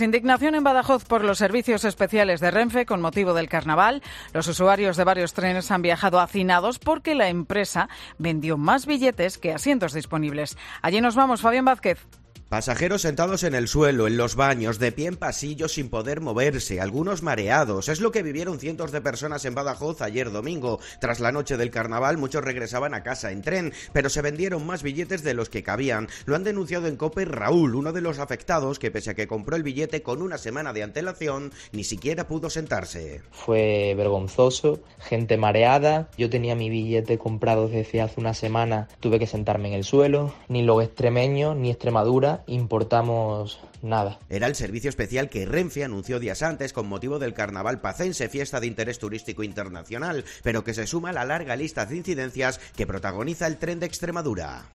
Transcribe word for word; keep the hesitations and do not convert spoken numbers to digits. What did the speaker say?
Indignación en Badajoz por los servicios especiales de Renfe con motivo del carnaval. Los usuarios de varios trenes han viajado hacinados porque la empresa vendió más billetes que asientos disponibles. Allí nos vamos, Fabián Vázquez. Pasajeros sentados en el suelo, en los baños, de pie en pasillos sin poder moverse, algunos mareados. Es lo que vivieron cientos de personas en Badajoz ayer domingo. Tras la noche del carnaval, muchos regresaban a casa en tren, pero se vendieron más billetes de los que cabían. Lo han denunciado en COPE Raúl, uno de los afectados, que pese a que compró el billete con una semana de antelación, ni siquiera pudo sentarse. Fue vergonzoso, gente mareada. Yo tenía mi billete comprado desde hace una semana, tuve que sentarme en el suelo. Ni los extremeños ni Extremadura importamos nada. Era el servicio especial que Renfe anunció días antes con motivo del Carnaval Pacense, fiesta de interés turístico internacional, pero que se suma a la larga lista de incidencias que protagoniza el tren de Extremadura.